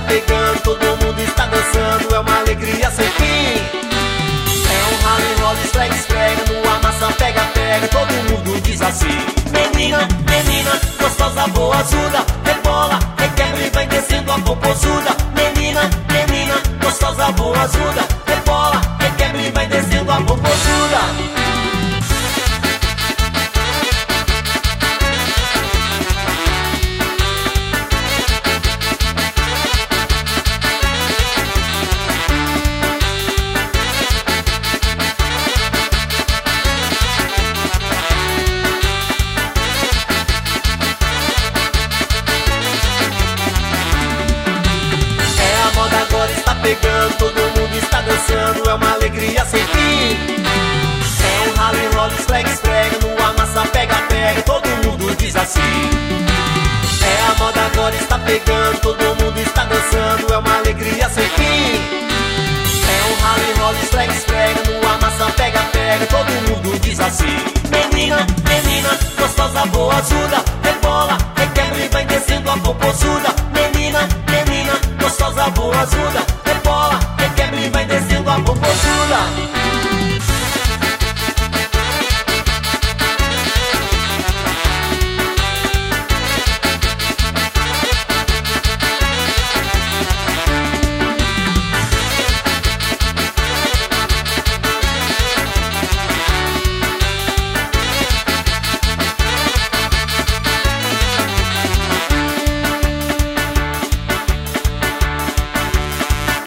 pegando, todo mundo está dançando, é uma alegria sem fim. É um rala, enrola, esfrega, esfrega, no amassa, pega, pega, todo mundo diz assim: menina, menina, gostosa, boa, ajuda, rebola, requebra e vai descendo a popozuda. Menina, menina, gostosa, boa, ajuda, rebola, requebra e vai descendo a popozuda. Pegando, todo mundo está dançando, é uma alegria sem fim. É um rala, enrola, esfrega, esfrega, no amassa, pega, pega, todo mundo diz assim: é a moda agora, está pegando, todo mundo está dançando, é uma alegria sem fim. É um rala, enrola, esfrega, esfrega, no amassa, pega, pega, todo mundo diz assim: menina, menina, gostosa, boa, ajuda, rebola, requebra e vai descendo a popozuda. Menina, menina, gostosa, boa, ajuda, rebola, requebra e vai descendo a popozuda.